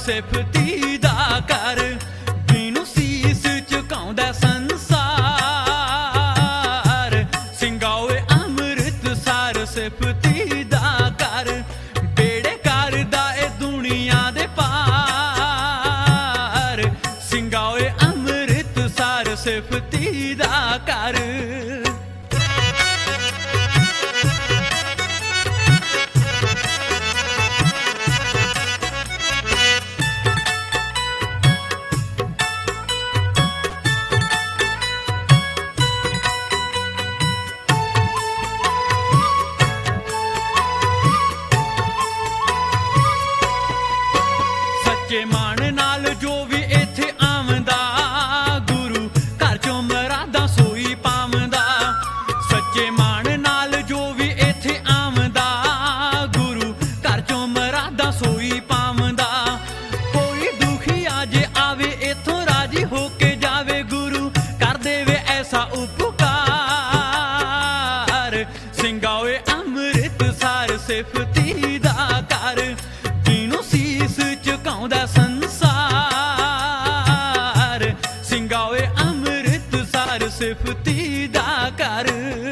ਸਿਫਤੀ ਦਾ ਕਰ, ਜਿਹਨੂੰ ਸੀਸ ਝੁਕਾਉਂਦਾ ਸੰਸਾਰ। ਸਿੰਘਾ ਓਏ ਅੰਮ੍ਰਿਤਸਰ ਸਿਫਤੀ ਦਾ ਕਰ, ਬੇੜੇ ਕਰਦਾ ਏ ਦੁਨੀਆ ਦੇ ਪਾਰ। ਸਿੰਘਾ ਓਏ ਅੰਮ੍ਰਿਤਸਰ ਸਿਫਤੀ ਦਾ ਕਰ। ਸੱਚੇ ਮਨ ਨਾਲ ਜੋ ਵੀ ਇੱਥੇ ਆਉਂਦਾ, ਗੁਰੂ ਘਰ ਚੋਂ ਮਰਾਦਾਂ ਸੋਈ ਪਾਉਂਦਾ। ਸੱਚੇ ਮਨ ਨਾਲ ਜੋ ਵੀ ਇੱਥੇ ਆਉਂਦਾ, ਗੁਰੂ ਘਰ ਚੋਂ ਮਰਾਦਾਂ ਸੋਈ ਪਾਉਂਦਾ। ਕੋਈ ਦੁਖੀਆ ਜੇ ਆਵੇ ਇੱਥੋਂ ਰਾਜੀ ਹੋ ਕੇ ਜਾਵੇ, ਗੁਰੂ ਕਰ ਦੇਵੇ ਐਸਾ ਉਪਕਾਰ। ਸਿੰਘਾ ਓਏ ਅੰਮ੍ਰਿਤਸਰ ਸਿਫਤੀ ਦਾ ਕਰ, ਜਿਹਨੂੰ ਸੀਸ ਝੁਕਾਉਂਦਾ ਸੰਸਾਰ। ਸਿੰਘਾ ਓਏ ਅੰਮ੍ਰਿਤਸਰ ਸਿਫਤੀ ਦਾ ਕਰ।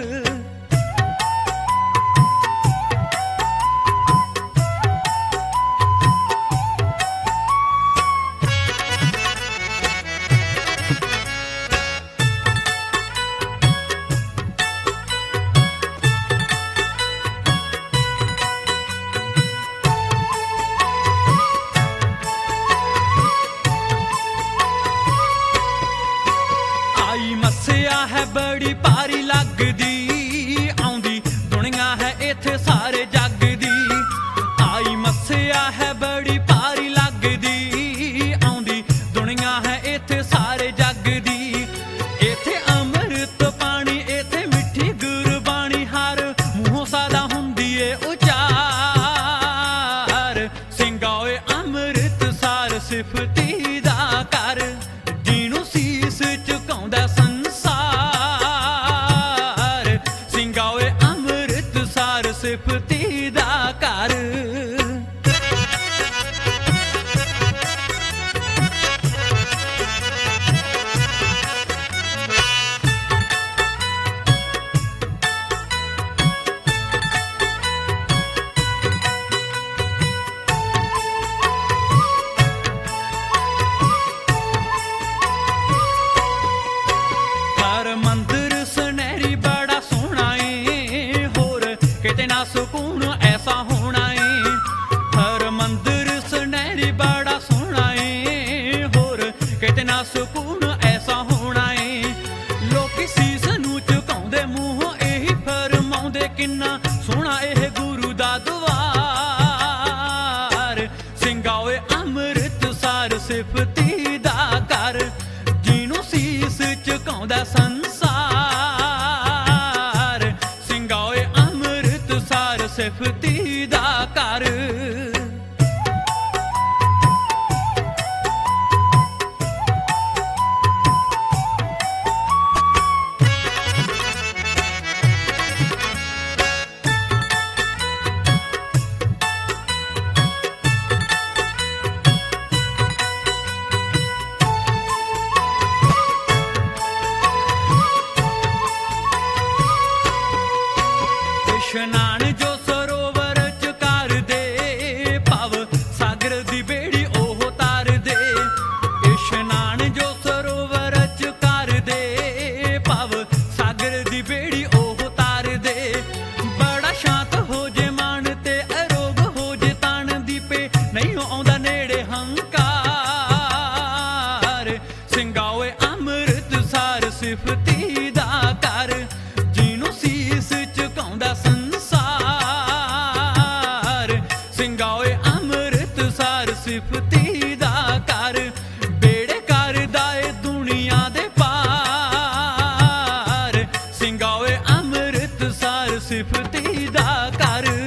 ਆਈ ਮੱਸਿਆ ਹੈ ਬੜੀ ਭਾਰੀ ਲੱਗਦੀ, ਆਉਂਦੀ ਦੁਨੀਆ ਹੈ ਇੱਥੇ ਸਾਰੇ ਜੱਗ ਦੀ। ਆਈ ਮੱਸਿਆ ਹੈ ਬੜੀ ਭਾਰੀ ਲੱਗਦੀ, ਆਉਂਦੀ ਦੁਨੀਆ ਹੈ ਇੱਥੇ ਸਾਰੇ ਜੱਗ ਦੀ। ਇੱਥੇ ਅੰਮ੍ਰਿਤ ਪਾਣੀ, ਇੱਥੇ ਮਿੱਠੀ ਗੁਰਬਾਣੀ, ਹਰ ਮੂੰਹੋਂ ਸਦਾ ਹੁੰਦੀ ਏ ਉਚਾਰ। ਸਿੰਘਾ ਓਏ ਅੰਮ੍ਰਿਤਸਰ ਸਿਫਤੀ ਦਾ ਕਰ, ਜਿਹਨੂੰ ਸੀਸ ਝੁਕਾਉਂਦਾ ਸੰਸਾਰ। ਸਿੰਘਾ ਓਏ ਅੰਮ੍ਰਿਤਸਰ ਸਿਫਤੀ ਦਾ ਕਰ। ਹਰ ਮੰਦਰ ਸੁਨਹਿਰੀ ਬੜਾ ਸੋਹਣਾ ਏ, ਹੋਰ ਕਿਤੇ ਨਾ ਸਕੂਨ ਐਸਾ ਹੋਣਾ ਏ। ਹਰ ਮੰਦਰ ਸੁਨਹਿਰੀ ਬੜਾ ਸੋਹਣਾ ਏ, ਹੋਰ ਕਿਤੇ ਨਾ ਸਕੂਨ ਐਸਾ ਹੋਣਾ ਏ। ਲੋਕੀ ਸੀਸ ਨੂੰ ਝੁਕਾਉਂਦੇ, ਮੂੰਹੋਂ ਇਹੀ ਫਰਮਾਉਂਦੇ, ਕਿੰਨਾ ਸੋਹਣਾ ਇਹ ਗੁਰੂ ਦਾ ਦੁਆਰ। ਸਿੰਘਾ ਓਏ ਅੰਮ੍ਰਿਤਸਰ ਸਿਫਤੀ ਦਾ ਕਰ, ਜਿਹਨੂੰ ਸੀਸ ਝੁਕਾਉਂਦਾ ਸੰਸਾਰ। ਸਿੰਘਾ ਓਏ ਅੰਮ੍ਰਿਤਸਰ ਸਿਫਤੀ ਦਾ ਕਰ। ਇਸ਼ਨਾਨ ਜੋ ਸਰੋਵਰ ਚ ਕਰਦੇ, ਭਵ ਸਾਗਰ ਦੀ ਬੇੜੀ ਉਹ ਤਾਰਦੇ। ਇਸ਼ਨਾਨ ਜੋ ਸਰੋਵਰ ਚ ਕਰਦੇ, ਭਵ ਸਾਗਰ ਦੀ ਬੇੜੀ ਉਹ ਤਾਰਦੇ। ਬੜਾ ਸ਼ਾਂਤ ਹੋ ਜੇ ਮਨ ਤੇ ਅਰੋਗ ਹੋ ਜੇ ਤਨ, ਦੀਪੇ ਨਹੀਂ ਆਉਂਦਾ ਨੇੜੇ ਹੰਕਾਰ। ਸਿੰਘਾ ਓਏ ਅੰਮ੍ਰਿਤਸਰ ਸਿਫਤੀ ਦਾ ਕਰ, ਜਿਹਨੂੰ ਸੀਸ ਝੁਕਾਉਂਦਾ ਸੰਸਾਰ। ਸਿੰਘਾ ਓਏ ਅੰਮ੍ਰਿਤਸਰ ਸਿਫਤੀ ਦਾ ਕਰ, ਬੇੜੇ ਕਰਦਾ ਏ ਦੁਨੀਆ ਦੇ ਪਾਰ। ਸਿੰਘਾ ਓਏ ਅੰਮ੍ਰਿਤਸਰ ਸਿਫਤੀ ਦਾ ਕਰ।